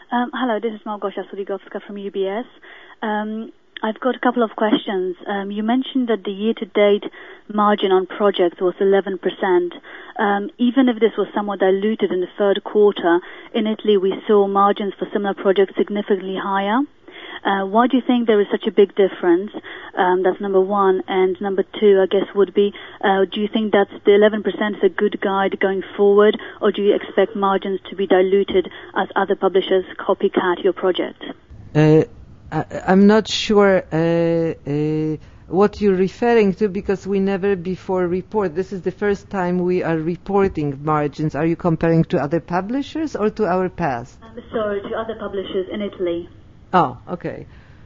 Hello, this is Małgosia Surigowska from UBS. I've got a couple of questions. You mentioned that the year-to-date margin on projects was 11%. Even if this was somewhat diluted in the third quarter, in Italy we saw margins for similar projects significantly higher. Why do you think there is such a big difference? That's number one. And number two, I guess, would be, do you think that the 11% is a good guide going forward, or do you expect margins to be diluted as other publishers copycat your project? I'm not sure what you're referring to, because we never before report. This is the first time we are reporting margins. Are you comparing to other publishers or to our past? Sorry, to other publishers in Italy. Oh, okay.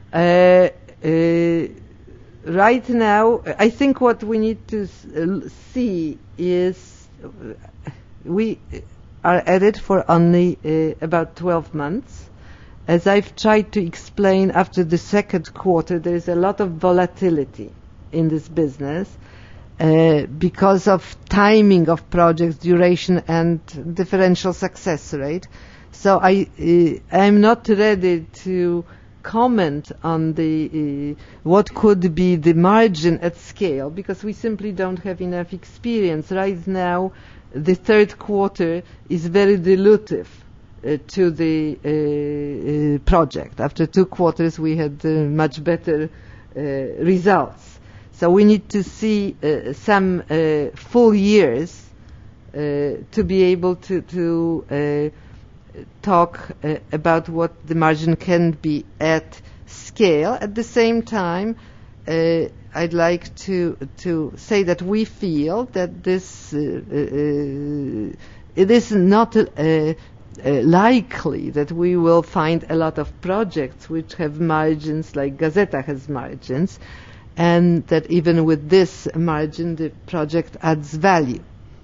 Right now, I think what we need to see is we are at it for only about 12 months. As I've tried to explain, after the second quarter, there is a lot of volatility in this business because of timing of projects, duration, and differential success rate. So I'm not ready to comment on the what could be the margin at scale, because we simply don't have enough experience. Right now, the third quarter is very dilutive to the project. After 2 quarters, we had much better results. So we need to see some full years to be able to talk about what the margin can be at scale. At the same time, I'd like to say that we feel that this it is not likely that we will find a lot of projects which have margins like Gazeta has margins, and that even with this margin the project adds value.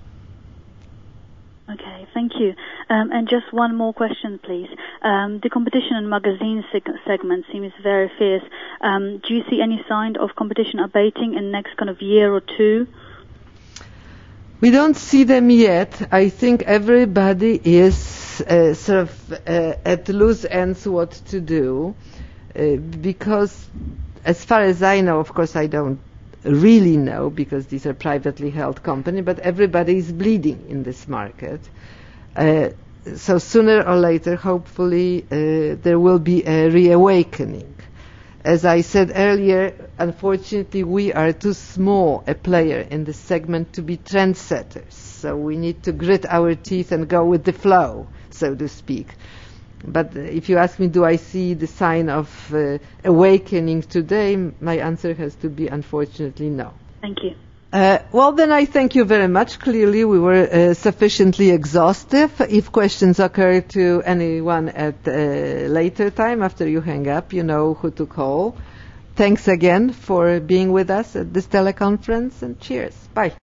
Okay, thank you. And just one more question, please. The competition in magazine segment seems very fierce. Do you see any sign of competition abating in the next kind of year or two? We don't see them yet. I think everybody is sort of at loose ends what to do, because as far as I know, of course I don't really know because these are privately held companies, but everybody is bleeding in this market. So sooner or later, hopefully, there will be a reawakening. As I said earlier, unfortunately, we are too small a player in this segment to be trendsetters. So we need to grit our teeth and go with the flow, so to speak. But if you ask me, do I see the sign of awakening today, my answer has to be, unfortunately, no. Thank you. Well, then I thank you very much. Clearly, we were sufficiently exhaustive. If questions occur to anyone at a later time, after you hang up, you know who to call. Thanks again for being with us at this teleconference, and cheers. Bye.